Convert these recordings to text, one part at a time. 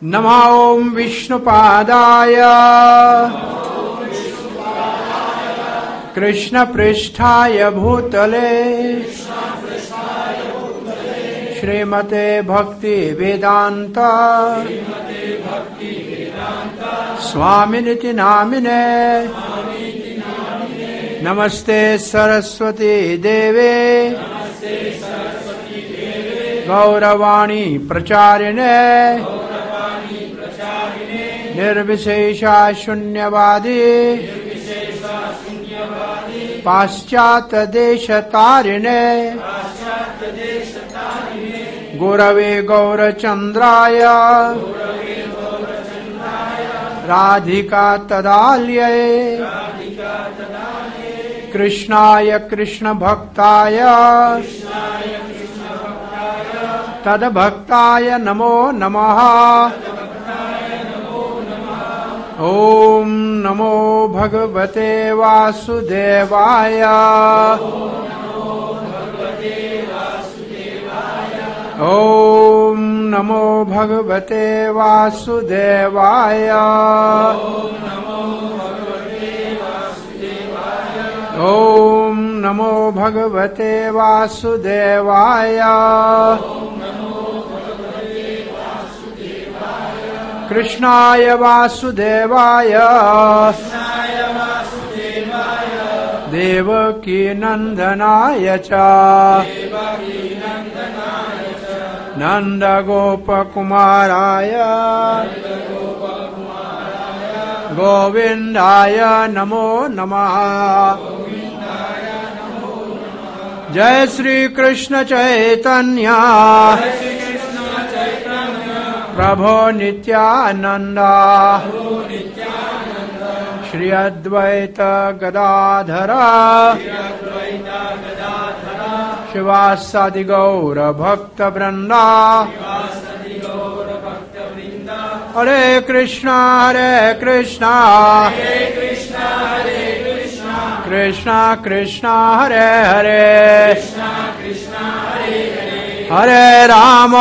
नमः ॐ विष्णुपादाय कृष्णपृष्ठाय भूतले श्रीमते भक्ति वेदांत स्वामिनिति नामिने नमस्ते सरस्वती देवे गौरवाणी प्रचारिणे निर्विशेषा शून्यवादी पाश्चात्य देश तारिणे गुरवे गौरचंद्राय राधिका तदाल्ये कृष्णाय कृष्ण भक्ताय तद्भक्ताय नमो नमः। ओम नमो भगवते वासुदेवाय ओम नमो भगवते वासुदेवाय ओम नमो भगवते वासुदेवाय कृष्णाय वासुदेवाय देवकी नंदनाय च नंदगोपकुमाराय गोविंदाय नमो नमः। जय श्री कृष्ण चैतन्य प्रभो नित्यानंद श्री अद्वैत गदाधर शिवासादि गौर भक्त वृंदा। हरे कृष्णा कृष्णा कृष्णा हरे हरे हरे राम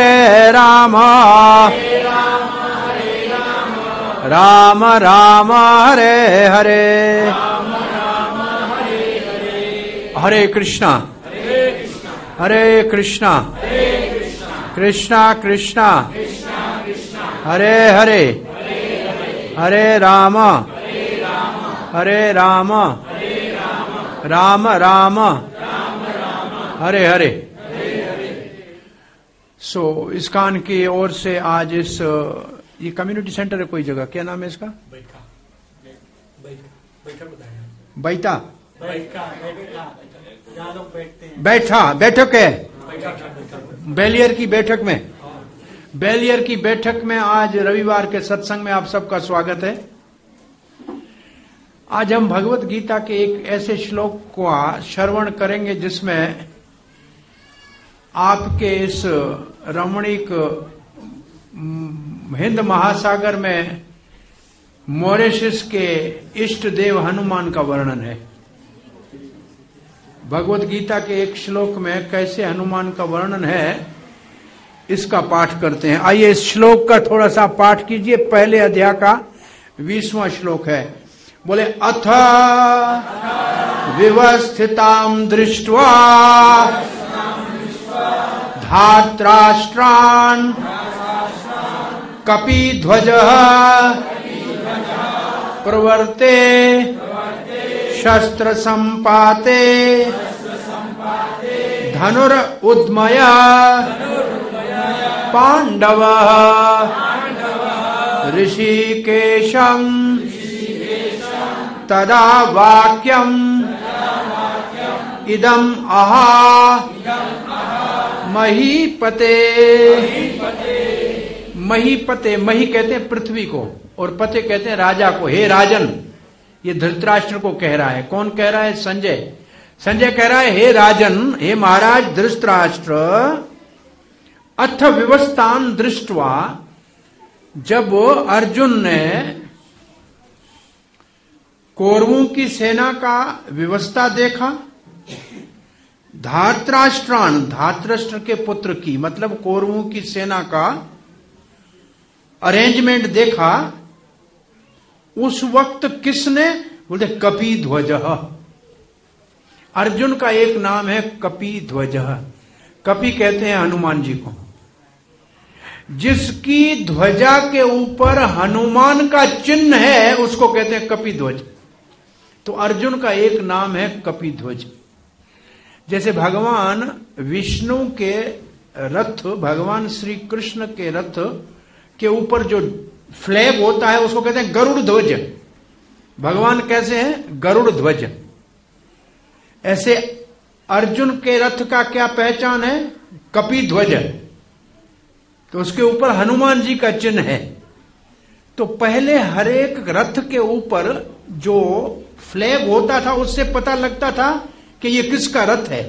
राम राम हरे हरे हरे कृष्णा कृष्णा कृष्णा हरे हरे हरे राम राम राम हरे हरे। सो इस्कॉन की ओर से आज इस ये कम्युनिटी सेंटर है कोई जगह, क्या नाम है इसका? बैठक है बेलियर की बैठक में आज रविवार के सत्संग में आप सबका स्वागत है। आज हम भगवत गीता के एक ऐसे श्लोक को श्रवण करेंगे जिसमें आपके इस रमणीक हिंद महासागर में मॉरिशस के इष्ट देव हनुमान का वर्णन है। भगवत गीता के एक श्लोक में कैसे हनुमान का वर्णन है इसका पाठ करते हैं। आइए इस श्लोक का थोड़ा सा पाठ कीजिए। पहले अध्याय का 20वां श्लोक है। बोले अथ विवस्थितां दृष्ट्वा धार्तराष्ट्रान् कपिध्वजः प्रवर्ते शस्त्र संपाते धनुर उद्मय पांडवः ऋषिकेशं तदा वाक्यम् इदम् आहा महीपते। महीपते, मही कहते हैं पृथ्वी को और पते कहते हैं राजा को। हे राजन, ये धृतराष्ट्र को कह रहा है। कौन कह रहा है? संजय कह रहा है हे राजन, हे महाराज धृतराष्ट्र, अथ विवस्थान दृष्ट्वा, जब अर्जुन ने कौरवों की सेना का व्यवस्था देखा, धार्तराष्ट्रान, धातराष्ट्र के पुत्र की, मतलब कौरवों की सेना का अरेंजमेंट देखा, उस वक्त किसने, बोलते कपि ध्वज। अर्जुन का एक नाम है कपि ध्वज। कपि कहते हैं हनुमान जी को। जिसकी ध्वजा के ऊपर हनुमान का चिन्ह है उसको कहते हैं कपि ध्वज। तो अर्जुन का एक नाम है कपि ध्वज। जैसे भगवान विष्णु के रथ, भगवान श्री कृष्ण के रथ के ऊपर जो फ्लैग होता है उसको कहते हैं गरुड़ ध्वज। भगवान कैसे हैं? गरुड़ ध्वज। ऐसे अर्जुन के रथ का क्या पहचान है? कपि ध्वज। तो उसके ऊपर हनुमान जी का चिन्ह है। तो पहले हर एक रथ के ऊपर जो फ्लैग होता था उससे पता लगता था कि ये किसका रथ है।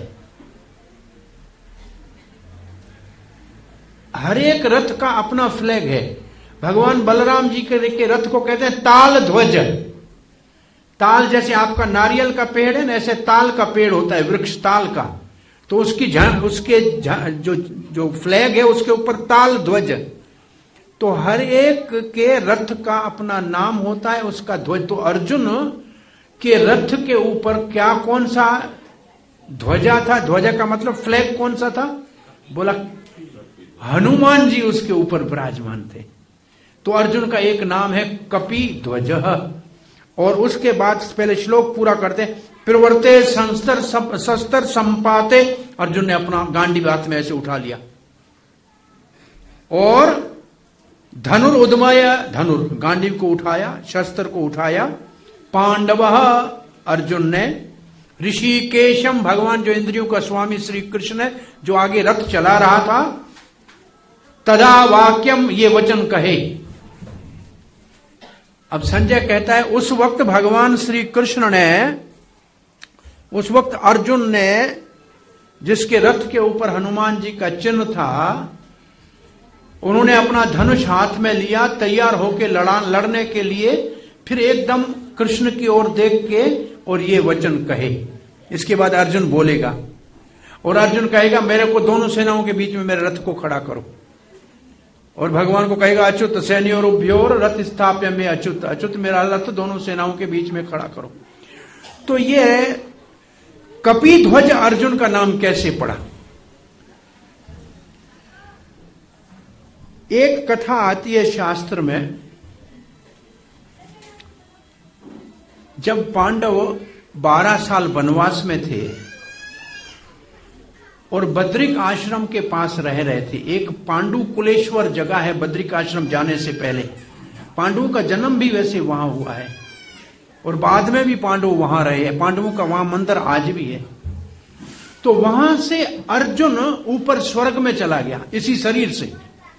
हर एक रथ का अपना फ्लैग है। भगवान बलराम जी के रथ को कहते हैं ताल ध्वज। ताल जैसे आपका नारियल का पेड़ है ना, ऐसे ताल का पेड़ होता है, वृक्ष ताल का। तो उसके जो फ्लैग है उसके ऊपर ताल ध्वज। तो हर एक के रथ का अपना नाम होता है, उसका ध्वज। तो अर्जुन के रथ के ऊपर क्या, कौन सा ध्वजा था? ध्वजा का मतलब फ्लैग कौन सा था? बोला हनुमान जी उसके ऊपर विराजमान थे। तो अर्जुन का एक नाम है कपि ध्वज। और उसके बाद पहले श्लोक पूरा करते, प्रवर्ते शस्त्र संपाते। अर्जुन ने अपना गांडीव हाथ में ऐसे उठा लिया और धनुर्उद्मय, गांडीव को उठाया, शस्त्र को उठाया। पांडव, अर्जुन ने। ऋषिकेशम, भगवान जो इंद्रियों का स्वामी श्री कृष्ण है, जो आगे रथ चला रहा था। तदा वाक्यम, ये वचन कहे। अब संजय कहता है उस वक्त भगवान श्री कृष्ण ने, उस वक्त अर्जुन ने, जिसके रथ के ऊपर हनुमान जी का चिन्ह था, उन्होंने अपना धनुष हाथ में लिया, तैयार होकर लड़ने के लिए। फिर एकदम कृष्ण की ओर देख के और ये वचन कहे। इसके बाद अर्जुन बोलेगा और अर्जुन कहेगा मेरे को दोनों सेनाओं के बीच में मेरे रथ को खड़ा करो। और भगवान को कहेगा अच्युत सैन्योर उभयोर रथ स्थाप्य में अच्युत, अच्युत मेरा रथ दोनों सेनाओं के बीच में खड़ा करो। तो ये कपि ध्वज अर्जुन का नाम कैसे पड़ा? एक कथा आती है शास्त्र में, जब पांडव 12 साल वनवास में थे और बद्रिक आश्रम के पास रह रहे थे। एक पांडुकुलेश्वर जगह है बद्रिक आश्रम जाने से पहले। पांडवों का जन्म भी वैसे वहां हुआ है और बाद में भी पांडव वहां रहे हैं। पांडवों का वहां मंदिर आज भी है। तो वहां से अर्जुन ऊपर स्वर्ग में चला गया इसी शरीर से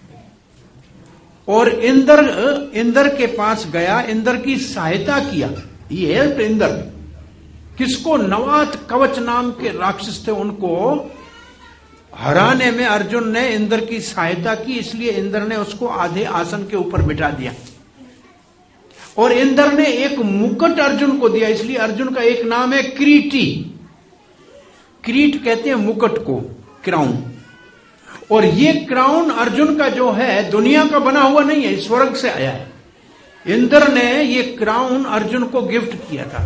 और इंद्र के पास गया, इंद्र की सहायता किया। ये है इंद्र, किसको? नवात कवच नाम के राक्षस थे, उनको हराने में अर्जुन ने इंद्र की सहायता की। इसलिए इंद्र ने उसको आधे आसन के ऊपर बिठा दिया और इंद्र ने एक मुकुट अर्जुन को दिया। इसलिए अर्जुन का एक नाम है किरीटी। किरीट कहते हैं मुकुट को, क्राउन। और ये क्राउन अर्जुन का जो है दुनिया का बना हुआ नहीं है, स्वर्ग से आया है। इंद्र ने ये क्राउन अर्जुन को गिफ्ट किया था।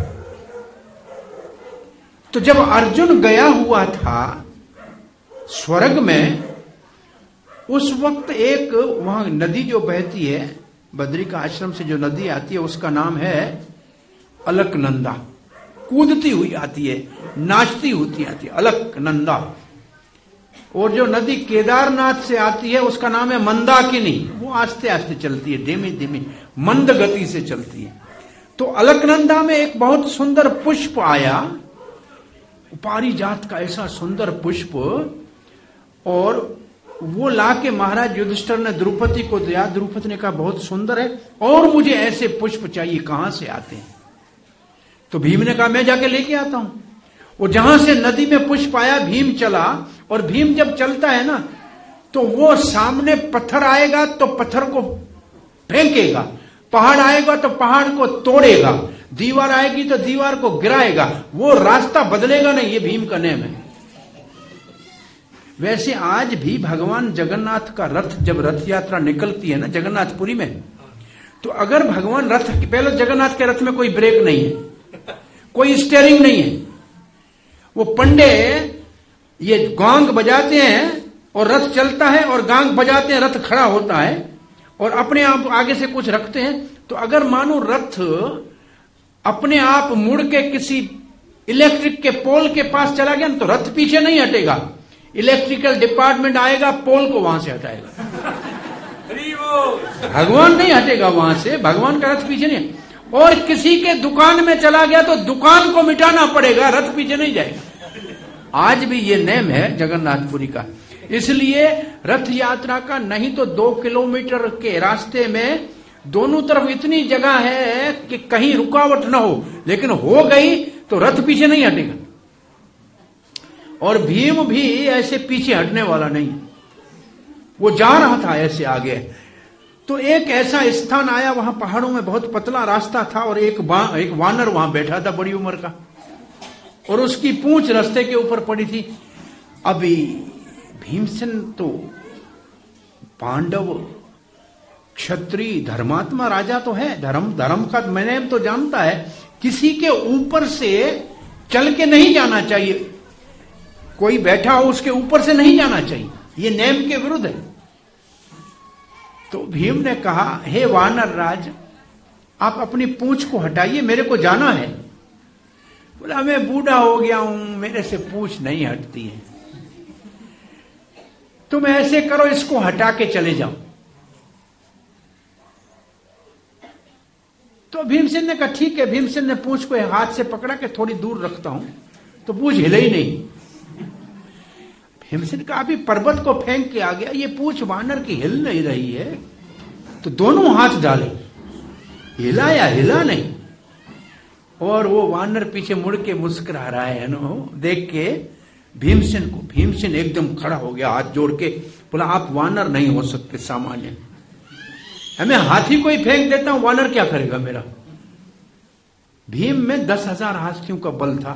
तो जब अर्जुन गया हुआ था स्वर्ग में, उस वक्त एक वहां नदी जो बहती है, बद्रिक आश्रम से जो नदी आती है उसका नाम है अलकनंदा। कूदती हुई आती है, नाचती होती आती है, अलकनंदा। और जो नदी केदारनाथ से आती है उसका नाम है मंदाकिनी। वो आस्ते आस्ते चलती है, धीमी धीमी मंद गति से चलती है। तो अलकनंदा में एक बहुत सुंदर पुष्प आया, पारिजात का ऐसा सुंदर पुष्प, और वो लाके महाराज युधिष्ठिर ने द्रौपदी को दिया। द्रौपदी ने कहा बहुत सुंदर है और मुझे ऐसे पुष्प चाहिए, कहां से आते हैं? तो भीम ने कहा मैं जाके लेके आता हूं। वो जहां से नदी में पुष्प आया, भीम चला। और भीम जब चलता है ना, तो वो सामने पत्थर आएगा तो पत्थर को फेंकेगा, पहाड़ आएगा तो पहाड़ को तोड़ेगा, दीवार आएगी तो दीवार को गिराएगा। वो रास्ता बदलेगा नहीं, ये भीम का नेम है। वैसे आज भी भगवान जगन्नाथ का रथ, जब रथ यात्रा निकलती है ना जगन्नाथपुरी में, तो अगर भगवान रथ, पहले जगन्नाथ के रथ में कोई ब्रेक नहीं है, कोई स्टीयरिंग नहीं है, वो पंडे ये गांग बजाते हैं और रथ चलता है, और गांग बजाते हैं, रथ खड़ा होता है, और अपने आप आगे से कुछ रखते हैं। तो अगर मानो रथ अपने आप मुड़ के किसी इलेक्ट्रिक के पोल के पास चला गया तो रथ पीछे नहीं हटेगा, इलेक्ट्रिकल डिपार्टमेंट आएगा, पोल को वहां से हटाएगा। भगवान नहीं हटेगा वहां से, भगवान का रथ पीछे नहीं। और किसी के दुकान में चला गया तो दुकान को मिटाना पड़ेगा, रथ पीछे नहीं जाएगा। आज भी ये नेम है जगन्नाथपुरी का। इसलिए रथ यात्रा का नहीं तो 2 किलोमीटर के रास्ते में दोनों तरफ इतनी जगह है कि कहीं रुकावट ना हो, लेकिन हो गई तो रथ पीछे नहीं हटेगा। और भीम भी ऐसे पीछे हटने वाला नहीं, वो जा रहा था ऐसे आगे। तो एक ऐसा स्थान आया, वहां पहाड़ों में बहुत पतला रास्ता था, और एक वानर वहां बैठा था बड़ी उम्र का, और उसकी पूंछ रास्ते के ऊपर पड़ी थी। अभी भीमसेन तो पांडव क्षत्रिय धर्मात्मा राजा तो है, धर्म का मैंने तो जानता है, किसी के ऊपर से चल के नहीं जाना चाहिए, कोई बैठा हो उसके ऊपर से नहीं जाना चाहिए, ये नेम के विरुद्ध है। तो भीम ने कहा, हे वानर राज, आप अपनी पूंछ को हटाइए, मेरे को जाना है। बोला, मैं बूढ़ा हो गया हूं, मेरे से पूंछ नहीं हटती है, तुम ऐसे करो, इसको हटा के चले जाओ। तो भीमसेन ने कहा ठीक है। भीमसेन ने पूंछ को हाथ से पकड़ा के थोड़ी दूर रखता हूं, तो पूंछ हिले ही नहीं। भीमसेन कहा अभी पर्वत को फेंक के आ गया, ये पूंछ वानर की हिल नहीं रही है। तो दोनों हाथ डाले, हिला या हिला नहीं, और वो वानर पीछे मुड़ के मुस्कुरा रहा है ना देख के भीमसेन को। भीमसेन एकदम खड़ा हो गया, हाथ जोड़ के बोला, आप वानर नहीं हो सकते सामान्य, मैं हाथी को ही फेंक देता हूं, वानर क्या करेगा मेरा। भीम में 10,000 हाथियों का बल था,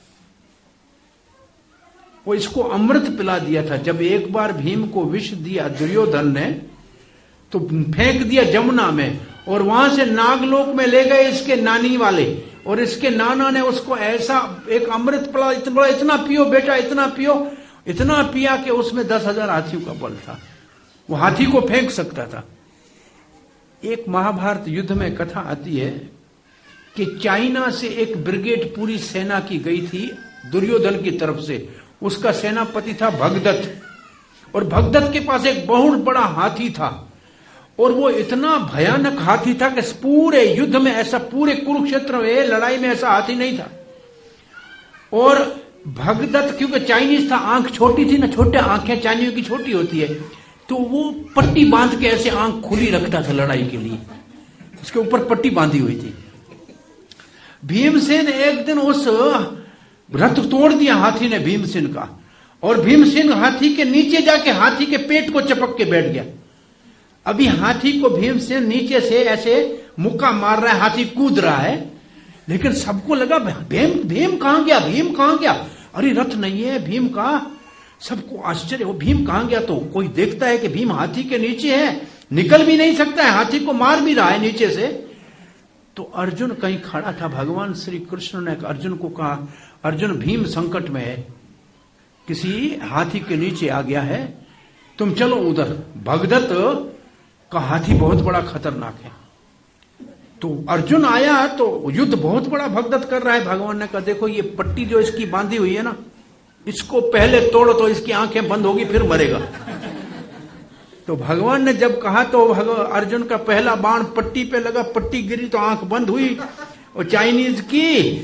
वो इसको अमृत पिला दिया था। जब एक बार भीम को विष दिया दुर्योधन ने, तो फेंक दिया जमुना में, और वहां से नागलोक में ले गए इसके नानी वाले, और इसके नाना ने उसको ऐसा एक अमृत पिला, इतना पियो बेटा, इतना पियो, इतना पिया कि उसमें 10,000 हाथियों का बल था, वो हाथी को फेंक सकता था। एक महाभारत युद्ध में कथा आती है कि चाइना से एक ब्रिगेड पूरी सेना की गई थी दुर्योधन की तरफ से। उसका सेनापति था भगदत्त, और भगदत्त के पास एक बहुत बड़ा हाथी था, और वो इतना भयानक हाथी था कि पूरे युद्ध में ऐसा, पूरे कुरुक्षेत्र में लड़ाई में ऐसा हाथी नहीं था। और भगदत्त क्योंकि चाइनीज था, आंख छोटी थी ना, छोटे आंखें चाइनियों की छोटी होती है, तो वो पट्टी बांध के ऐसे आंख खुली रखता था लड़ाई के लिए, उसके ऊपर पट्टी बांधी हुई थी। भीमसेन एक दिन उस रथ तोड़ दिया हाथी ने भीमसेन का, और भीमसेन हाथी के नीचे जाके हाथी के पेट को चपक के बैठ गया। अभी हाथी को भीमसेन नीचे से ऐसे मुक्का मार रहा है, हाथी कूद रहा है, लेकिन सबको लगा भीम कहां गया, भीम कहां गया, अरे रथ नहीं है भीम का। सबको आश्चर्य हो, भीम कहां गया। तो कोई देखता है कि भीम हाथी के नीचे है, निकल भी नहीं सकता है, हाथी को मार भी रहा है नीचे से। तो अर्जुन कहीं खड़ा था, भगवान श्री कृष्ण ने अर्जुन को कहा, अर्जुन भीम संकट में है, किसी हाथी के नीचे आ गया है, तुम चलो उधर। भगदत्त का हाथी बहुत बड़ा खतरनाक है। तो अर्जुन आया तो युद्ध बहुत बड़ा भगदत्त कर रहा है। भगवान ने कहा देखो ये पट्टी जो इसकी बांधी हुई है ना, इसको पहले तोड़ो तो इसकी आंखें बंद होगी, फिर मरेगा। तो भगवान ने जब कहा तो अर्जुन का पहला बाण पट्टी पे लगा, पट्टी गिरी तो आंख बंद हुई, और चाइनीज की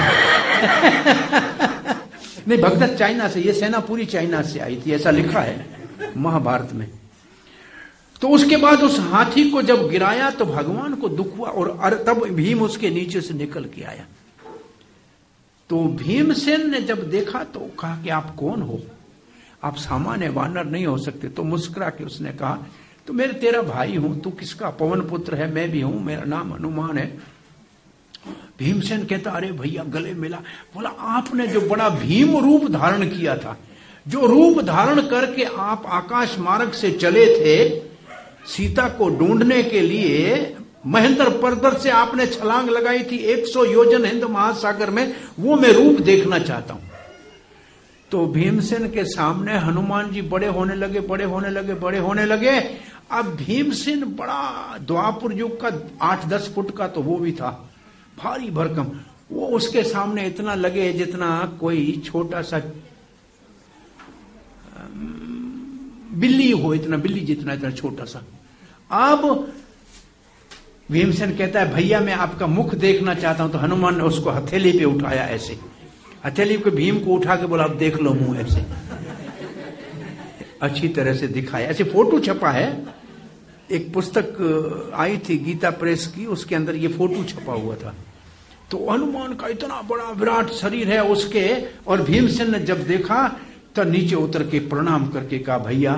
नहीं, भगदत्त चाइना से, ये सेना पूरी चाइना से आई थी, ऐसा लिखा है महाभारत में। तो उसके बाद उस हाथी को जब गिराया तो भगवान को दुख हुआ, और तब भीम उसके नीचे से निकल के आया। तो भीमसेन ने जब देखा तो कहा कि आप कौन हो, आप सामान्य वानर नहीं हो सकते। तो मुस्कुरा के उसने कहा तो मेरे तेरा भाई हूं, तू किसका, पवन पुत्र है, मैं भी हूं, मेरा नाम हनुमान है। भीमसेन कहता अरे भैया गले मिला। बोला आपने जो बड़ा भीम रूप धारण किया था, जो रूप धारण करके आप आकाश मार्ग से चले थे सीता को ढूंढने के लिए, महेंद्र पर्वत से आपने छलांग लगाई थी 100 योजन हिंद महासागर में, वो मैं रूप देखना चाहता हूं। तो भीमसेन के सामने हनुमान जी बड़े होने लगे, बड़े होने लगे, बड़े होने लगे। अब भीमसेन बड़ा द्वापर युग का 8-10 फुट का तो वो भी था, भारी भरकम। वो उसके सामने इतना लगे जितना कोई छोटा सा बिल्ली हो, इतना बिल्ली जितना, इतना छोटा सा। अब भीमसेन कहता है भैया मैं आपका मुख देखना चाहता हूं। तो हनुमान ने उसको हथेली पे उठाया, ऐसे हथेली पे भीम को उठा के बोला अब देख लो मुंह, ऐसे अच्छी तरह से दिखाया। ऐसे फोटो छपा है, एक पुस्तक आई थी गीता प्रेस की, उसके अंदर ये फोटो छपा हुआ था। तो हनुमान का इतना बड़ा विराट शरीर है उसके, और भीमसेन ने जब देखा तो नीचे उतर के प्रणाम करके कहा भैया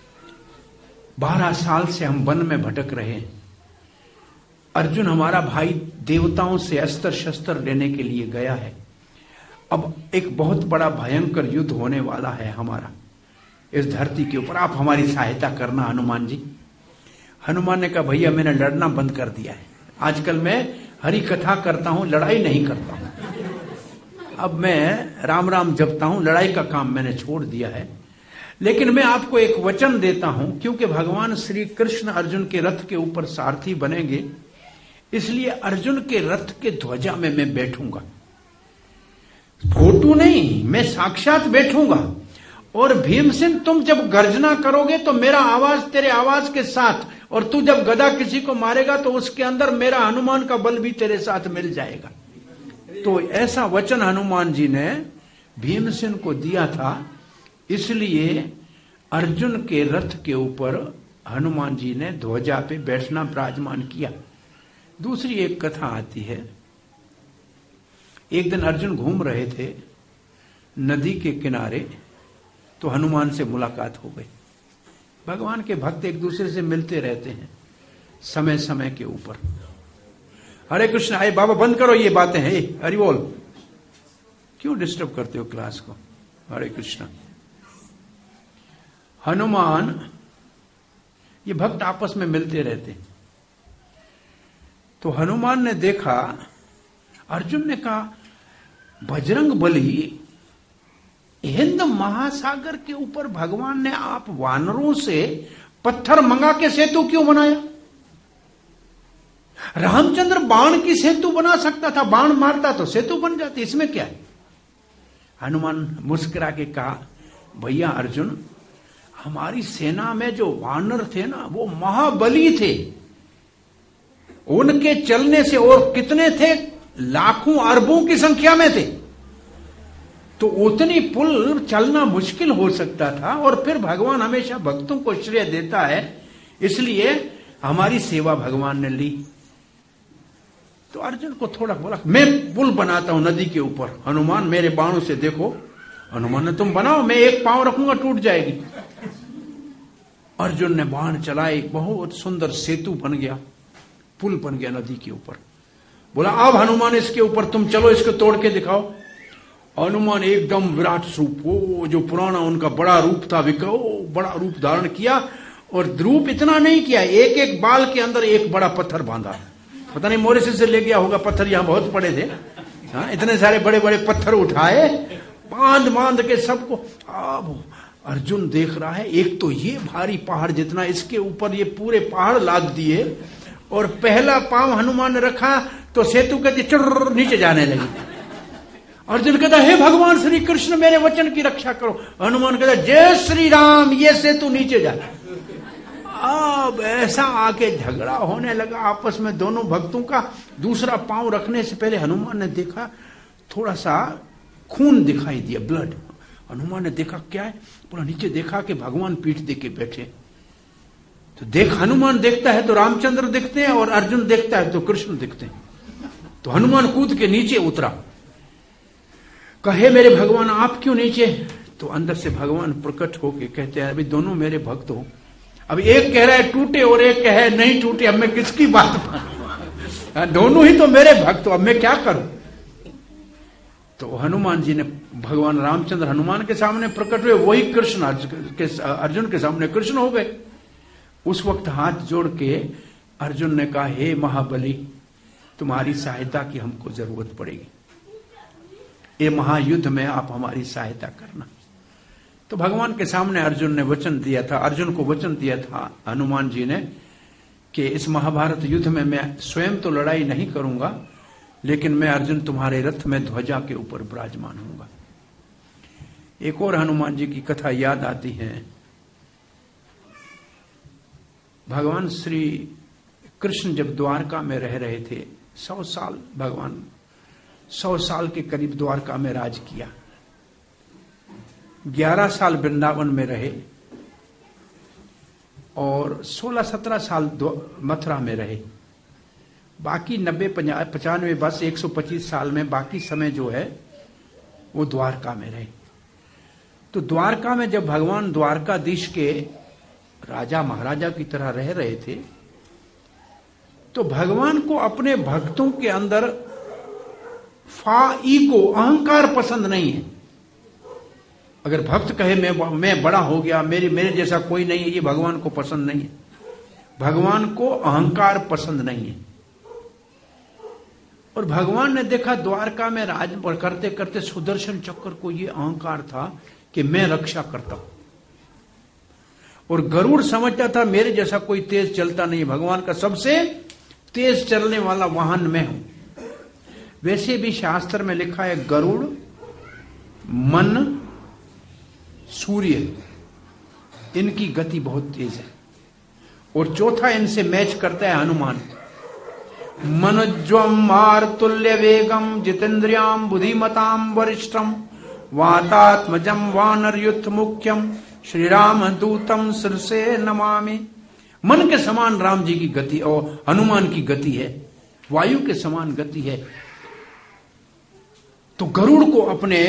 12 साल से हम वन में भटक रहे, अर्जुन हमारा भाई देवताओं से अस्त्र शस्त्र लेने के लिए गया है, अब एक बहुत बड़ा भयंकर युद्ध होने वाला है हमारा इस धरती के ऊपर, आप हमारी सहायता करना हनुमान जी। हनुमान ने कहा भैया मैंने लड़ना बंद कर दिया है, आजकल मैं हरि कथा करता हूं, लड़ाई नहीं करता हूं, अब मैं राम राम जपता हूं, लड़ाई का काम मैंने छोड़ दिया है। लेकिन मैं आपको एक वचन देता हूं, क्योंकि भगवान श्री कृष्ण अर्जुन के रथ के ऊपर सारथी बनेंगे, इसलिए अर्जुन के रथ के ध्वजा में मैं बैठूंगा, फोटो नहीं, मैं साक्षात बैठूंगा। और भीमसेन तुम जब गर्जना करोगे तो मेरा आवाज तेरे आवाज के साथ, और तू जब गदा किसी को मारेगा तो उसके अंदर मेरा हनुमान का बल भी तेरे साथ मिल जाएगा। तो ऐसा वचन हनुमान जी ने भीमसेन को दिया था, इसलिए अर्जुन के रथ के ऊपर हनुमान जी ने ध्वजा पे बैठना विराजमान किया। दूसरी एक कथा आती है, एक दिन अर्जुन घूम रहे थे नदी के किनारे, तो हनुमान से मुलाकात हो गई। भगवान के भक्त एक दूसरे से मिलते रहते हैं समय समय के ऊपर। हरे कृष्ण, आए बाबा बंद करो ये बातें हैं, हरि बोल, क्यों डिस्टर्ब करते हो क्लास को। हरे कृष्ण। हनुमान, ये भक्त आपस में मिलते रहते। तो हनुमान ने देखा, अर्जुन ने कहा बजरंग बली, हिंद महासागर के ऊपर भगवान ने आप वानरों से पत्थर मंगा के सेतु क्यों बनाया? रामचंद्र बाण की सेतु बना सकता था, बाण मारता तो सेतु बन जाती, इसमें क्या है? हनुमान मुस्कुरा के कहा भैया अर्जुन, हमारी सेना में जो वानर थे ना वो महाबली थे, उनके चलने से, और कितने थे, लाखों अरबों की संख्या में थे, तो उतनी पुल चलना मुश्किल हो सकता था। और फिर भगवान हमेशा भक्तों को श्रेय देता है, इसलिए हमारी सेवा भगवान ने ली। तो अर्जुन को थोड़ा बोला मैं पुल बनाता हूं नदी के ऊपर, हनुमान मेरे बाणों से देखो। हनुमान ने तुम बनाओ, मैं एक पांव रखूंगा टूट जाएगी। अर्जुन ने बाण चलाए, बहुत सुंदर सेतु बन गया, पुल बन गया नदी के ऊपर। बोला अब हनुमान इसके ऊपर तुम चलो, इसको तोड़ के दिखाओ। हनुमान एकदम विराट रूप, वो जो पुराना उनका बड़ा रूप था, बड़ा रूप धारण किया, और रूप इतना नहीं किया, एक एक बाल के अंदर एक बड़ा पत्थर बांधा। पता नहीं मॉरिशस से ले गया होगा पत्थर, यहां बहुत पड़े थे। हाँ, इतने सारे बड़े बड़े पत्थर उठाए, बांध बांध के सबको। अब अर्जुन देख रहा है, एक तो ये भारी पहाड़ जितना, इसके ऊपर ये पूरे पहाड़ लाद दिए, और पहला पांव हनुमान ने रखा तो सेतु कहते चुर नीचे जाने लगी। अर्जुन कहता हे भगवान श्री कृष्ण मेरे वचन की रक्षा करो। हनुमान कहता जय श्री राम, ये सेतु नीचे जा। अब ऐसा आके झगड़ा होने लगा आपस में दोनों भक्तों का। दूसरा पांव रखने से पहले हनुमान ने देखा थोड़ा सा खून दिखाई दिया, ब्लड। हनुमान ने देखा क्या है, पूरा नीचे देखा कि भगवान पीठ दे के बैठे। तो देख, हनुमान देखता है तो रामचंद्र दिखते हैं, और अर्जुन देखता है तो कृष्ण दिखते हैं। तो हनुमान कूद के नीचे उतरा, कहे मेरे भगवान आप क्यों नीचे? तो अंदर से भगवान प्रकट होके कहते हैं अभी दोनों मेरे भक्त हो, अब एक कह रहा है टूटे और एक कह है नहीं टूटे, अब मैं किसकी बात मानूं? दोनों ही तो मेरे भक्त हो, अब मैं क्या करूं? तो हनुमान जी ने, भगवान रामचंद्र हनुमान के सामने प्रकट हुए, वही कृष्ण अर्जुन के सामने कृष्ण हो गए। उस वक्त हाथ जोड़ के अर्जुन ने कहा, हे महाबली, तुम्हारी सहायता की हमको जरूरत पड़ेगी, ये महायुद्ध में आप हमारी सहायता करना। तो भगवान के सामने अर्जुन ने वचन दिया था, अर्जुन को वचन दिया था हनुमान जी ने कि इस महाभारत युद्ध में मैं स्वयं तो लड़ाई नहीं करूंगा, लेकिन मैं अर्जुन तुम्हारे रथ में ध्वजा के ऊपर विराजमान हूंगा। एक और हनुमान जी की कथा याद आती है। भगवान श्री कृष्ण जब द्वारका में रह रहे थे, 100 साल भगवान 100 साल के करीब द्वारका में राज किया। 11 साल वृंदावन में रहे और 16-17 साल मथुरा में रहे। बाकी 90-95 बस 125 साल में बाकी समय जो है वो द्वारका में रहे। तो द्वारका में जब भगवान द्वारकाधीश के राजा महाराजा की तरह रह रहे थे, तो भगवान को अपने भक्तों के अंदर ईगो, अहंकार पसंद नहीं है। अगर भक्त कहे मैं बड़ा हो गया, मेरे जैसा कोई नहीं है, ये भगवान को पसंद नहीं है। भगवान को अहंकार पसंद नहीं है। और भगवान ने देखा द्वारका में राज करते करते सुदर्शन चक्र को ये अहंकार था कि मैं रक्षा करता हूं, और गरुड़ समझता था मेरे जैसा कोई तेज चलता नहीं, भगवान का सबसे तेज चलने वाला वाहन मैं हूं। वैसे भी शास्त्र में लिखा है, गरुड़, मन, सूर्य, इनकी गति बहुत तेज है, और चौथा इनसे मैच करता है हनुमान। मनोज्वम मारुतुल्य वेगम जितेन्द्रियाम बुद्धिमताम वरिष्ठम वातात्मजम वानरयुथ मुख्यम श्री राम दूतम सिरसे नमामि। मन के समान राम जी की गति और हनुमान की गति है, वायु के समान गति है। तो गरुड़ को अपने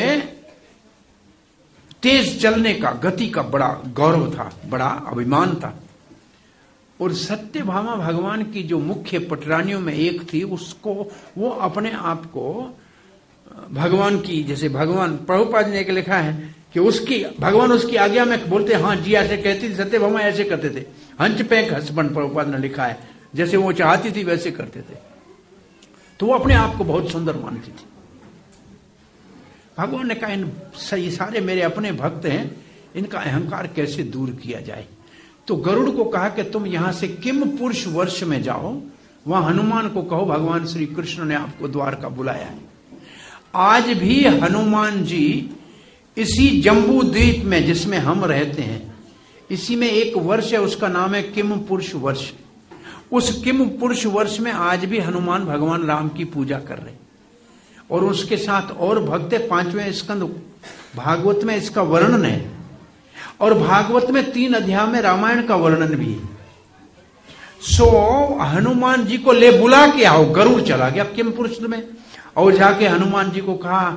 तेज चलने का, गति का बड़ा गौरव था, बड़ा अभिमान था। और सत्यभामा भगवान की जो मुख्य पटरानियों में एक थी, उसको वो अपने आप को भगवान की, जैसे भगवान प्रभुपाद ने एक लिखा है कि उसकी भगवान उसकी आज्ञा में बोलते, हाँ जी ऐसे कहती थी, सत्यभामा ऐसे करते थे। हंच पैंक हसबंड प्रभुपाद ने लिखा है, जैसे वो चाहती थी वैसे करते थे। तो वो अपने आप को बहुत सुंदर मानती थी। भगवान ने कहा, इन सही सारे मेरे अपने भक्त हैं, इनका अहंकार कैसे दूर किया जाए। तो गरुड़ को कहा कि तुम यहां से किम पुरुष वर्ष में जाओ, वहां हनुमान को कहो भगवान श्री कृष्ण ने आपको द्वारका बुलाया है। आज भी हनुमान जी इसी जम्बू द्वीप में जिसमें हम रहते हैं, इसी में एक वर्ष है, उसका नाम है किम पुरुष वर्ष। उस किम पुरुष वर्ष में आज भी हनुमान भगवान राम की पूजा कर रहे, और उसके साथ और भक्त 5वें स्कंद भागवत में इसका वर्णन है, और भागवत में 3 अध्याय में रामायण का वर्णन भी है। सो हनुमान जी को ले बुला के आओ, गरुड़ चला गया किम पुरुष में, और जाके हनुमान जी को कहा,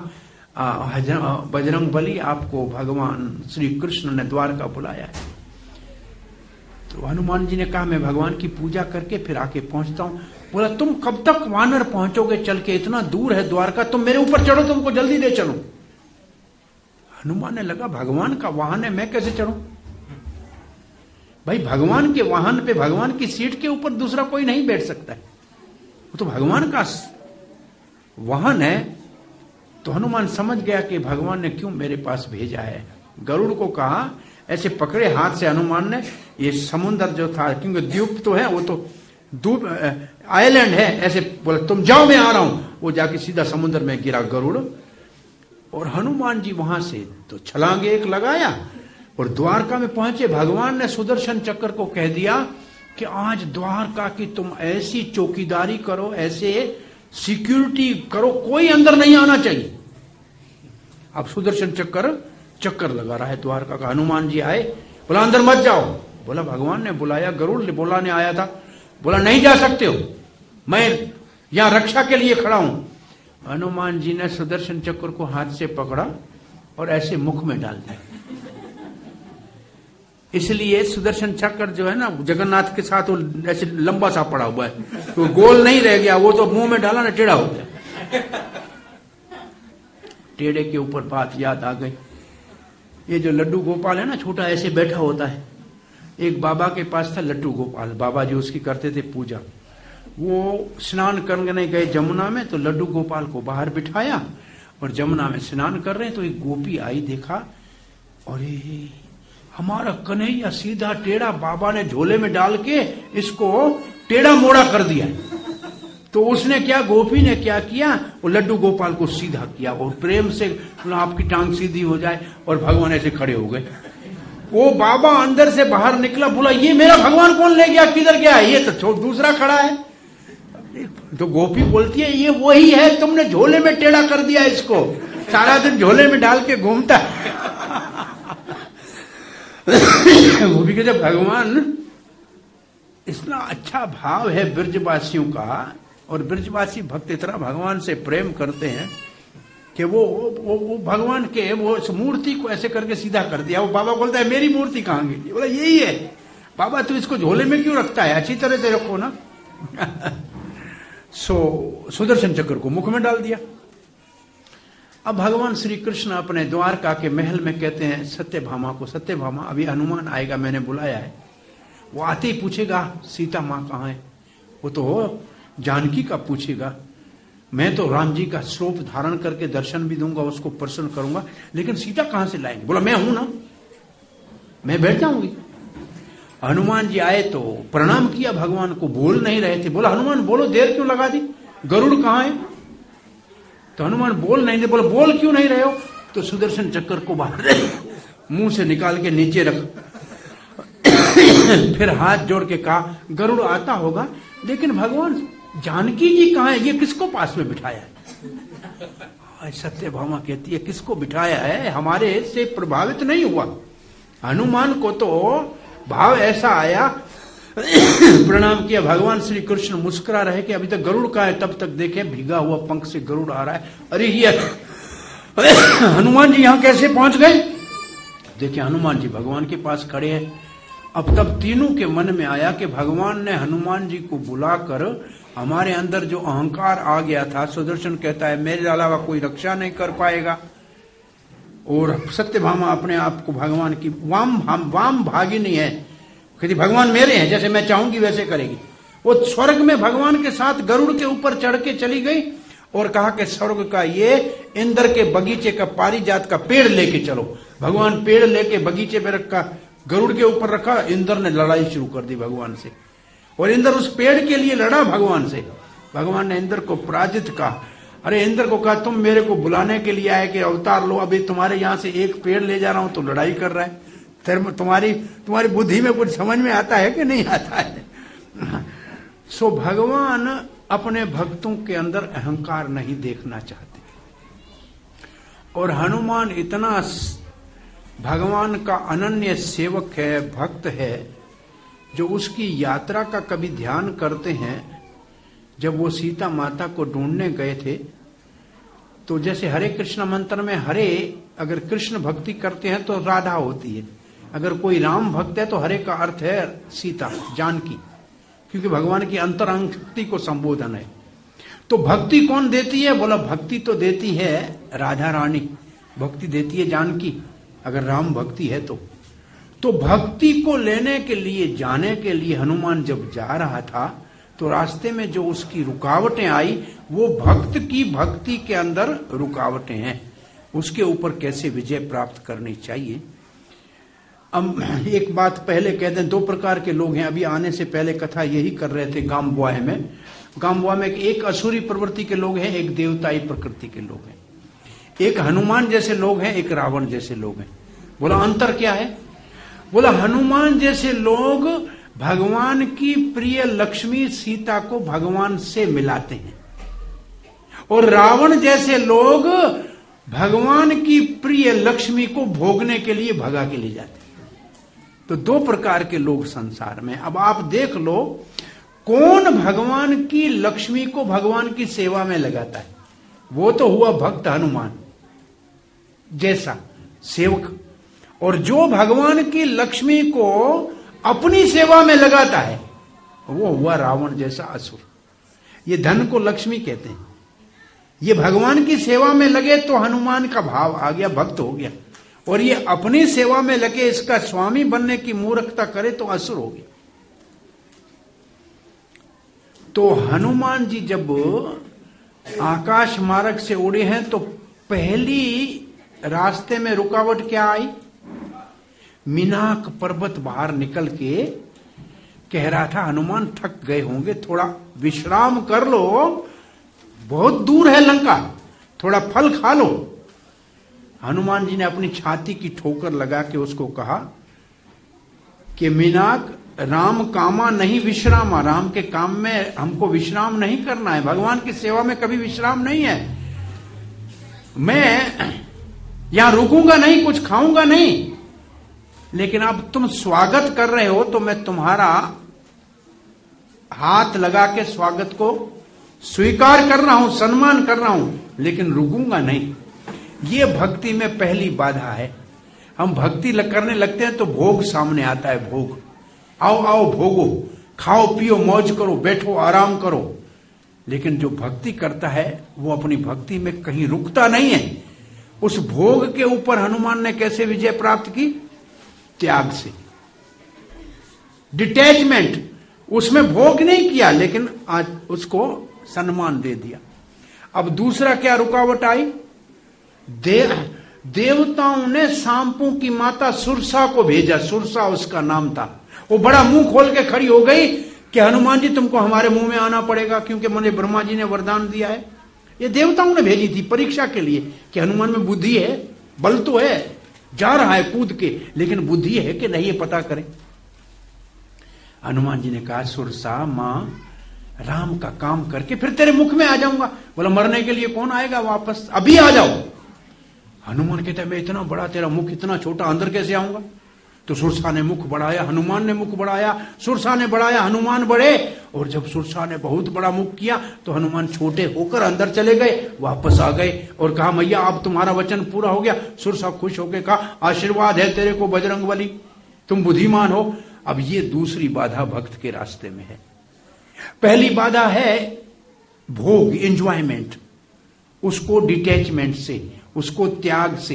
बजरंग बली आपको भगवान श्री कृष्ण ने द्वारका बुलाया है। तो हनुमान जी ने कहा, मैं भगवान की पूजा करके फिर आके पहुंचता हूं। बोला, तुम कब तक वानर पहुंचोगे चल के, इतना दूर है द्वारका, तुम मेरे ऊपर चढ़ो, तुमको जल्दी ले चलो। हनुमान ने लगा, भगवान का वाहन है, मैं कैसे चढ़ूं? भाई भगवान के वाहन पे, भगवान की सीट के ऊपर दूसरा कोई नहीं बैठ सकता है, वो तो भगवान का वाहन है। तो हनुमान समझ गया कि भगवान ने क्यों मेरे पास भेजा है। गरुड़ को कहा, ऐसे पकड़े हाथ से हनुमान ने, ये समुद्र जो था, क्योंकि द्वीप तो है, वो तो आइलैंड है, ऐसे बोला, तुम जाओ मैं आ रहा हूं। वो जाके सीधा समुद्र में गिरा गरुड़, और हनुमान जी वहां से तो छलांग एक लगाया और द्वारका में पहुंचे। भगवान ने सुदर्शन चक्र को कह दिया कि आज द्वारका की तुम ऐसी चौकीदारी करो, ऐसे सिक्योरिटी करो, कोई अंदर नहीं आना चाहिए। अब सुदर्शन चक्कर लगा रहा है द्वारका का। हनुमान जी आए, बोला अंदर मत जाओ। बोला भगवान ने बुलाया, गरुड़ बुलाने आया था। बोला नहीं जा सकते हो, मैं यहां रक्षा के लिए खड़ा हूं। हनुमान जी ने सुदर्शन चक्र को हाथ से पकड़ा और ऐसे मुख में डाल दिया। इसलिए सुदर्शन चक्र जो है ना, जगन्नाथ के साथ वो ऐसे लंबा सा पड़ा हुआ है, तो गोल नहीं रह गया, वो तो मुंह में डाला ना टेढ़ा हो गया। टेढ़े के ऊपर बात याद आ गई। ये जो लड्डू गोपाल है ना, छोटा ऐसे बैठा होता है, एक बाबा के पास था लड्डू गोपाल, बाबा जी उसकी करते थे पूजा। वो स्नान करने गए जमुना में, तो लड्डू गोपाल को बाहर बिठाया और जमुना में स्नान कर रहे हैं। तो एक गोपी आई, देखा, अरे हमारा कन्हैया सीधा टेढ़ा, बाबा ने झोले में डाल के इसको टेढ़ा मोड़ा कर दिया। तो उसने क्या, गोपी ने क्या किया, वो लड्डू गोपाल को सीधा किया और प्रेम से आपकी टांग सीधी हो जाए, और भगवान ऐसे खड़े हो गए। वो बाबा अंदर से बाहर निकला, बोला ये मेरा भगवान कौन ले गया, किधर गया, ये तो दूसरा खड़ा है। तो गोपी बोलती है ये वही है, तुमने झोले में टेढ़ा कर दिया इसको, सारा दिन झोले में डाल के घूमता है। गोपी कहते भगवान, इतना अच्छा भाव है ब्रजवासियों का, और ब्रजवासी भक्त इतना भगवान से प्रेम करते हैं कि वो भगवान के वो मूर्ति को ऐसे करके सीधा कर दिया। वो बाबा बोलता है मेरी मूर्ति कहाँ गई, बोला यही है। बाबा तू इसको झोले में क्यों रखता है, अच्छी तरह से रखो ना। सुदर्शन चक्र को मुख में डाल दिया। अब भगवान श्री कृष्ण अपने द्वारका के महल में कहते हैं सत्यभामा को, सत्यभामा अभी हनुमान आएगा, मैंने बुलाया है। वो आते ही पूछेगा सीता माँ कहाँ है, वो तो जानकी का पूछेगा। मैं तो राम जी का स्वरूप धारण करके दर्शन भी दूंगा, उसको प्रसन्न करूंगा, लेकिन सीता कहां से लाएंगे। बोला मैं हूं ना, मैं बैठ जाऊंगी। हनुमान जी आए तो प्रणाम किया भगवान को, बोल नहीं रहे थे। बोला हनुमान बोलो, देर क्यों लगा दी, गरुड़ कहाँ है। तो हनुमान बोल नहीं दे, बोला बोल क्यों नहीं रहे हो। तो सुदर्शन चक्र को बाहर मुंह से निकाल के नीचे रख, फिर हाथ जोड़ के कहा गरुड़ आता होगा, लेकिन भगवान जानकी जी कहाँ है, ये किसको पास में बिठाया है। सत्यभामा कहती है किसको बिठाया है, हमारे से प्रभावित नहीं हुआ। हनुमान को तो भाव ऐसा आया, प्रणाम किया। भगवान श्री कृष्ण मुस्कुरा रहे कि अभी तक गरुड़ का है, तब तक देखे भीगा हुआ पंख से गरुड़ आ रहा है। अरे ये हनुमान जी यहाँ कैसे पहुंच गए। देखिए हनुमान जी भगवान के पास खड़े हैं। अब तब तीनों के मन में आया कि भगवान ने हनुमान जी को बुलाकर हमारे अंदर जो अहंकार आ गया था, सुदर्शन कहता है मेरे अलावा कोई रक्षा नहीं कर पाएगा, और सत्यभामा अपने आप को भगवान की वाम भागिनी है, कहती भगवान मेरे हैं, जैसे मैं चाहूंगी वैसे करेगी। वो स्वर्ग में भगवान के साथ गरुड़ के ऊपर चढ़ के चली गई और कहा कि स्वर्ग का ये इंद्र के बगीचे का पारिजात का पेड़ लेके चलो। भगवान पेड़ लेके बगीचे पे रखा, गरुड़ के ऊपर रखा, इंद्र ने लड़ाई शुरू कर दी भगवान से, और इंद्र उस पेड़ के लिए लड़ा भगवान से। भगवान ने इंद्र को पराजित कहा। अरे इंद्र को कहा तुम मेरे को बुलाने के लिए आए कि अवतार लो, अभी तुम्हारे यहां से एक पेड़ ले जा रहा हूं तो लड़ाई कर रहा है। तुम्हारी बुद्धि में कुछ समझ में आता है कि नहीं आता है। सो भगवान अपने भक्तों के अंदर अहंकार नहीं देखना चाहते, और हनुमान इतना भगवान का अनन्य सेवक है, भक्त है, जो उसकी यात्रा का कभी ध्यान करते हैं। जब वो सीता माता को ढूंढने गए थे, तो जैसे हरे कृष्ण मंत्र में हरे अगर कृष्ण भक्ति करते हैं तो राधा होती है, अगर कोई राम भक्त है तो हरे का अर्थ है सीता, जानकी, क्योंकि भगवान की अंतरंग शक्ति को संबोधन है। तो भक्ति कौन देती है, बोला भक्ति तो देती है राधा रानी, भक्ति देती है जानकी, अगर राम भक्ति है तो भक्ति को लेने के लिए, जाने के लिए हनुमान जब जा रहा था तो रास्ते में जो उसकी रुकावटें आई, वो भक्त की भक्ति के अंदर रुकावटें हैं, उसके ऊपर कैसे विजय प्राप्त करनी चाहिए। अब एक बात पहले कहते हैं, दो प्रकार के लोग हैं। अभी आने से पहले कथा यही कर रहे थे गामबुआ में। गामबुआ में एक असुरी प्रवृत्ति के लोग हैं, एक देवताई प्रकृति के लोग हैं, एक हनुमान जैसे लोग हैं, एक रावण जैसे लोग हैं। बोला अंतर क्या है, बोला हनुमान जैसे लोग भगवान की प्रिय लक्ष्मी सीता को भगवान से मिलाते हैं, और रावण जैसे लोग भगवान की प्रिय लक्ष्मी को भोगने के लिए भगा के ले जाते हैं। तो दो प्रकार के लोग संसार में। अब आप देख लो कौन भगवान की लक्ष्मी को भगवान की सेवा में लगाता है, वो तो हुआ भक्त हनुमान जैसा सेवक, और जो भगवान की लक्ष्मी को अपनी सेवा में लगाता है वो हुआ रावण जैसा असुर। ये धन को लक्ष्मी कहते हैं, ये भगवान की सेवा में लगे तो हनुमान का भाव आ गया, भक्त हो गया, और ये अपनी सेवा में लगे इसका स्वामी बनने की मूर्खता करे तो असुर हो गया। तो हनुमान जी जब आकाश मार्ग से उड़े हैं तो पहली रास्ते में रुकावट क्या आई? मिनाक पर्वत बाहर निकल के कह रहा था हनुमान थक गए होंगे, थोड़ा विश्राम कर लो, बहुत दूर है लंका, थोड़ा फल खा लो। हनुमान जी ने अपनी छाती की ठोकर लगा के उसको कहा कि मिनाक, राम कामा नहीं विश्रामा, राम के काम में हमको विश्राम नहीं करना है, भगवान की सेवा में कभी विश्राम नहीं है। मैं यहां रुकूंगा नहीं, कुछ खाऊंगा नहीं, लेकिन अब तुम स्वागत कर रहे हो तो मैं तुम्हारा हाथ लगा के स्वागत को स्वीकार कर रहा हूं, सम्मान कर रहा हूं, लेकिन रुकूंगा नहीं। ये भक्ति में पहली बाधा है। हम भक्ति करने लगते हैं तो भोग सामने आता है, भोग, आओ आओ भोगो, खाओ पियो मौज करो, बैठो आराम करो। लेकिन जो भक्ति करता है वो अपनी भक्ति में कहीं रुकता नहीं है। उस भोग के ऊपर हनुमान ने कैसे विजय प्राप्त की? त्याग से, डिटैचमेंट। उसमें भोग नहीं किया लेकिन आज उसको सम्मान दे दिया। अब दूसरा क्या रुकावट आई? देवताओं ने सांपों की माता सुरसा को भेजा, सुरसा उसका नाम था। वो बड़ा मुंह खोल के खड़ी हो गई कि हनुमान जी तुमको हमारे मुंह में आना पड़ेगा, क्योंकि मुझे ब्रह्मा जी ने वरदान दिया है। ये देवताओं ने भेजी थी परीक्षा के लिए कि हनुमान में बुद्धि है, बल तो है, जा रहा है कूद के, लेकिन बुद्धि है कि नहीं ये पता करें। हनुमान जी ने कहा सुरसा मां, राम का काम करके फिर तेरे मुख में आ जाऊंगा। बोला मरने के लिए कौन आएगा वापस, अभी आ जाओ। हनुमान कहता है मैं इतना बड़ा, तेरा मुख इतना छोटा, अंदर कैसे आऊंगा? तो सुरसा ने मुख बढ़ाया, हनुमान ने मुख बढ़ाया, सुरसा ने बढ़ाया, हनुमान बढ़े। और जब सुरसा ने बहुत बड़ा मुख किया तो हनुमान छोटे होकर अंदर चले गए, वापस आ गए और कहा मैया अब तुम्हारा वचन पूरा हो गया। सुरसा खुश होकर कहा आशीर्वाद है तेरे को बजरंगबली, तुम बुद्धिमान हो। अब ये दूसरी बाधा भक्त के रास्ते में है। पहली बाधा है भोग, एंजॉयमेंट, उसको डिटैचमेंट से, उसको त्याग से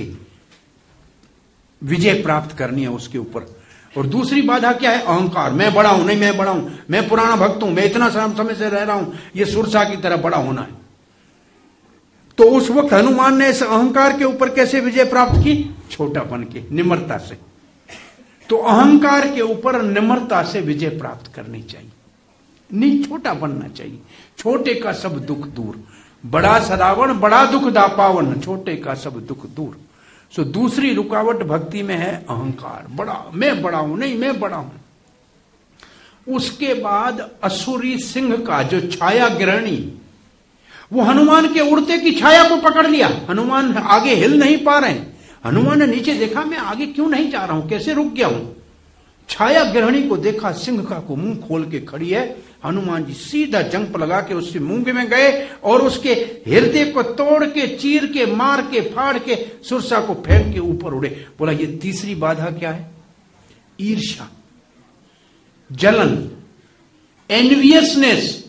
विजय प्राप्त करनी है उसके ऊपर। और दूसरी बाधा क्या है? अहंकार, मैं बड़ा हूं, नहीं मैं बड़ा हूं, मैं पुराना भक्त हूं, मैं इतना समय से रह रहा हूं, ये सुरसा की तरह बड़ा होना है। तो उस वक्त हनुमान ने इस अहंकार के ऊपर कैसे विजय प्राप्त की? छोटापन के, निम्रता से। तो अहंकार के ऊपर निम्रता से विजय प्राप्त करनी चाहिए, नहीं छोटा बनना चाहिए। छोटे का सब दुख दूर, बड़ा सदावन बड़ा दुख दापावन, छोटे का सब दुख दूर। सो दूसरी रुकावट भक्ति में है अहंकार, बड़ा, मैं बड़ा हूं, नहीं मैं बड़ा हूं। उसके बाद असुरी सिंह का जो छाया ग्रहणी, वो हनुमान के उड़ते की छाया को पकड़ लिया। हनुमान आगे हिल नहीं पा रहे हैं। हनुमान ने नीचे देखा मैं आगे क्यों नहीं जा रहा हूं, कैसे रुक गया हूं। छाया ग्रहणी को देखा, सिंह का को मुंह खोल के खड़ी है। हनुमान जी सीधा जंप लगा के उससे मूंगे में गए और उसके हृदय को तोड़ के, चीर के, मार के, फाड़ के सुरसा को फेंक के ऊपर उड़े। बोला ये तीसरी बाधा क्या है? ईर्ष्या, जलन, एनवियसनेस।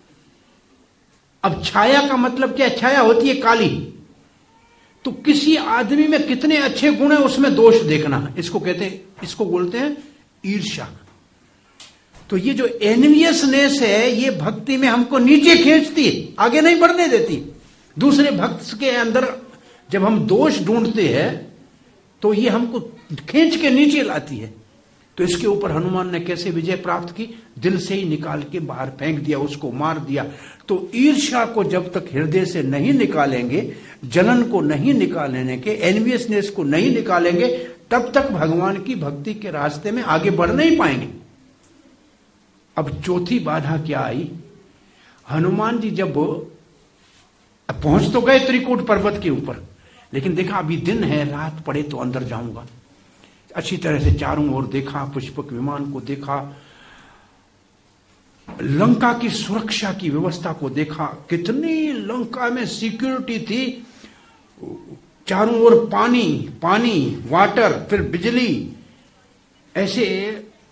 अब छाया का मतलब क्या? छाया होती है काली। तो किसी आदमी में कितने अच्छे गुण है उसमें दोष देखना, इसको कहते हैं, इसको बोलते हैं ईर्ष्या। तो ये जो एनवियसनेस है ये भक्ति में हमको नीचे खींचती है, आगे नहीं बढ़ने देती। दूसरे भक्त के अंदर जब हम दोष ढूंढते हैं तो ये हमको खींच के नीचे लाती है। तो इसके ऊपर हनुमान ने कैसे विजय प्राप्त की? दिल से ही निकाल के बाहर फेंक दिया, उसको मार दिया। तो ईर्ष्या को जब तक हृदय से नहीं निकालेंगे, जलन को नहीं निकालेंगे के, एनवियसनेस को नहीं निकालेंगे, तब तक भगवान की भक्ति के रास्ते में आगे बढ़ नहीं पाएंगे। अब चौथी बाधा क्या आई? हनुमान जी जब पहुंच तो गए त्रिकूट पर्वत के ऊपर, लेकिन देखा अभी दिन है, रात पड़े तो अंदर जाऊंगा। अच्छी तरह से चारों ओर देखा, पुष्पक विमान को देखा, लंका की सुरक्षा की व्यवस्था को देखा, कितनी लंका में सिक्योरिटी थी। चारों ओर पानी पानी, वाटर, फिर बिजली, ऐसे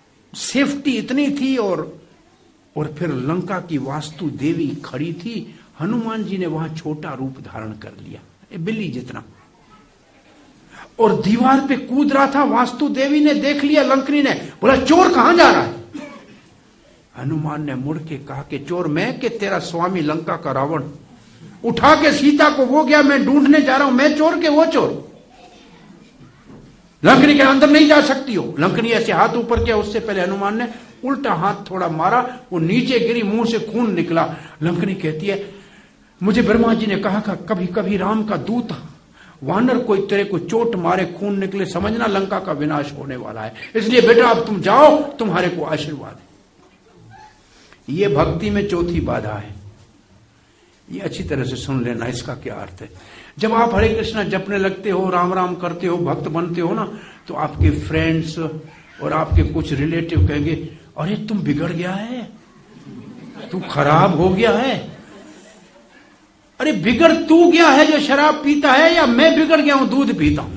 सेफ्टी इतनी थी। और फिर लंका की वास्तु देवी खड़ी थी, हनुमान जी ने वहां छोटा रूप धारण कर लिया, बिल्ली जितना, और दीवार पे कूद रहा था। वास्तु देवी ने देख लिया, लंकनी ने बोला चोर कहां जा रहा है? हनुमान ने मुड़ के कहा कि चोर मैं कि तेरा स्वामी लंका का रावण? उठा के सीता को वो गया, मैं ढूंढने जा रहा हूं, मैं चोर के वो चोर? लंकनी के अंदर नहीं जा सकती हो। लंकनी ऐसे हाथ ऊपर किया, उससे पहले हनुमान ने उल्टा हाथ थोड़ा मारा, वो नीचे गिरी, मुंह से खून निकला। लंकनी कहती है मुझे ब्रह्मा जी ने कहा था कभी कभी राम का दूत वानर कोई तेरे को चोट मारे खून निकले, समझना लंका का विनाश होने वाला है, इसलिए बेटा अब तुम जाओ, तुम्हारे को आशीर्वाद है। ये भक्ति में चौथी बाधा है। ये अच्छी तरह से सुन लेना, इसका क्या अर्थ है। जब आप हरे कृष्णा जपने लगते हो, राम राम करते हो, भक्त बनते हो ना, तो आपके फ्रेंड्स और आपके कुछ रिलेटिव कहेंगे अरे तुम बिगड़ गया है, तू खराब हो गया है। अरे बिगड़ तू गया है जो शराब पीता है, या मैं बिगड़ गया हूं दूध पीता हूं?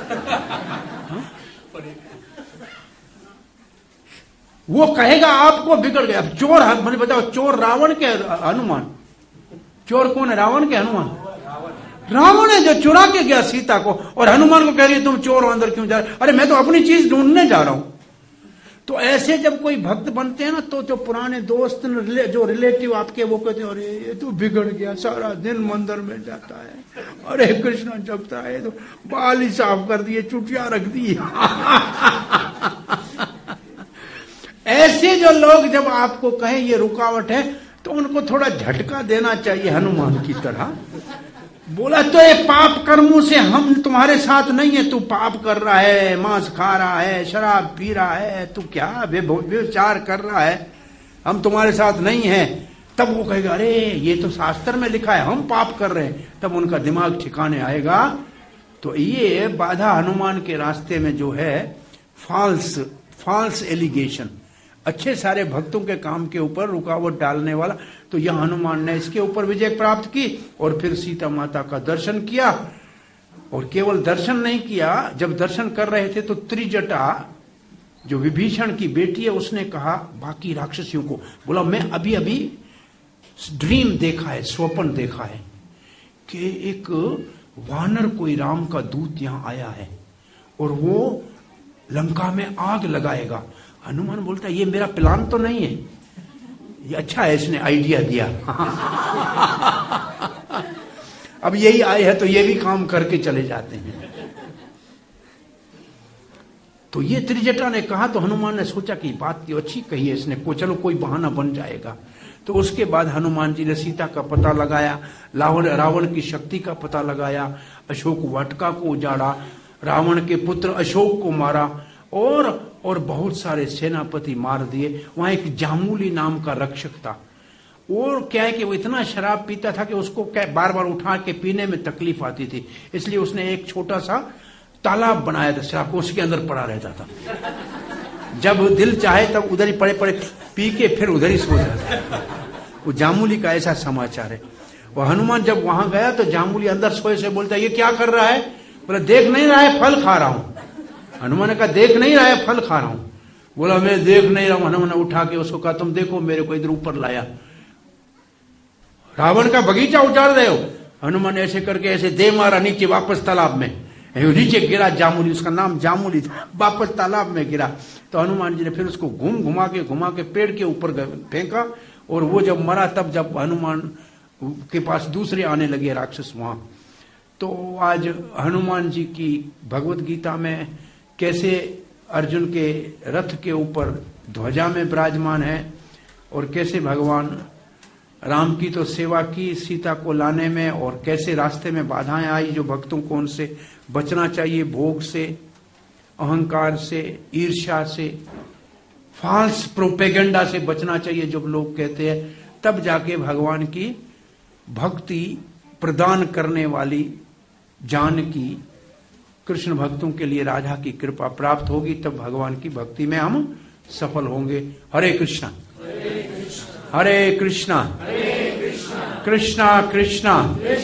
वो कहेगा आपको बिगड़ गया। चोर, मुझे बताओ, चोर रावण के हनुमान? चोर कौन है, रावण के हनुमान? रावण है जो चुरा के गया सीता को, और हनुमान को कह रही है तुम चोर हो, अंदर क्यों जा रहे? अरे मैं तो अपनी चीज ढूंढने जा रहा हूं। तो ऐसे जब कोई भक्त बनते हैं ना, तो जो पुराने दोस्त जो रिलेटिव आपके, वो कहते हैं अरे ये तो बिगड़ गया, सारा दिन मंदिर में जाता है, अरे कृष्णा जपता है, तो बाल ही साफ कर दिए, चुटिया रख दी। ऐसे जो लोग जब आपको कहें ये रुकावट है, तो उनको थोड़ा झटका देना चाहिए हनुमान की तरह। बोला तो ये पाप कर्मों से हम तुम्हारे साथ नहीं है, तू पाप कर रहा है, मांस खा रहा है, शराब पी रहा है, तू क्या व्यभिचार कर रहा है, हम तुम्हारे साथ नहीं है। तब वो कहेगा अरे ये तो शास्त्र में लिखा है, हम पाप कर रहे हैं, तब उनका दिमाग ठिकाने आएगा। तो ये बाधा हनुमान के रास्ते में जो है, फॉल्स एलिगेशन, अच्छे सारे भक्तों के काम के ऊपर रुकावट डालने वाला, तो यह हनुमान ने इसके ऊपर विजय प्राप्त की, और फिर सीता माता का दर्शन किया। और केवल दर्शन नहीं किया, जब दर्शन कर रहे थे तो त्रिजटा जो विभीषण की बेटी है, उसने कहा बाकी राक्षसियों को, बोला मैं अभी अभी ड्रीम देखा है, स्वप्न देखा है कि एक वानर कोई राम का दूत यहां आया है और वो लंका में आग लगाएगा। हनुमान बोलता है ये मेरा प्लान तो नहीं है, ये अच्छा है इसने आइडिया दिया। अब यही आए है तो ये भी काम करके चले जाते हैं। तो ये त्रिजटा ने कहा, तो हनुमान ने सोचा कि बात तो अच्छी कही है इसने, को चलो कोई बहाना बन जाएगा। तो उसके बाद हनुमान जी ने सीता का पता लगाया, रावण की शक्ति का पता लगाया, अशोक वाटिका को उजाड़ा, रावण के पुत्र अशोक को मारा, और बहुत सारे सेनापति मार दिए। वहां एक जामुली नाम का रक्षक था, और क्या है कि वो इतना शराब पीता था कि उसको बार बार उठा के पीने में तकलीफ आती थी, इसलिए उसने एक छोटा सा तालाब बनाया था शराब को, उसके अंदर पड़ा रहता था। जब दिल चाहे तब उधर ही पड़े पड़े पी के फिर उधर ही सो जाता। वो जामुली का ऐसा समाचार है। वो हनुमान जब वहां गया तो जामुली अंदर सोए से बोलता ये क्या कर रहा है? बोला देख नहीं रहा है, फल खा रहा हूं। हनुमान ने कहा देख नहीं रहा है, फल खा रहा हूं। बोला मैं देख नहीं रहा हूं। हनुमान ने उठा के उसको कहा तुम देखो मेरे को, इधर ऊपर लाया। रावण का बगीचा उजाड़ रहे हो। हनुमान ने ऐसे करके ऐसे दे मारा नीचे वापस तालाब में, नीचे गिरा जामुली, उसका नाम जामुली था, वापस तालाब में गिरा। तो हनुमान जी ने फिर उसको घुमा के पेड़ के ऊपर फेंका, और वो जब मरा तब जब हनुमान के पास दूसरे आने लगे राक्षस वहां। तो आज हनुमान जी की भगवत गीता में कैसे अर्जुन के रथ के ऊपर ध्वजा में विराजमान है, और कैसे भगवान राम की तो सेवा की सीता को लाने में, और कैसे रास्ते में बाधाएं आई जो भक्तों को उनसे बचना चाहिए, भोग से, अहंकार से, ईर्ष्या से, फॉल्स प्रोपेगेंडा से बचना चाहिए जब लोग कहते हैं, तब जाके भगवान की भक्ति प्रदान करने वाली जानकी कृष्ण भक्तों के लिए राधा की कृपा प्राप्त होगी, तब भगवान की भक्ति में हम सफल होंगे। हरे कृष्णा हरे कृष्णा कृष्णा कृष्णा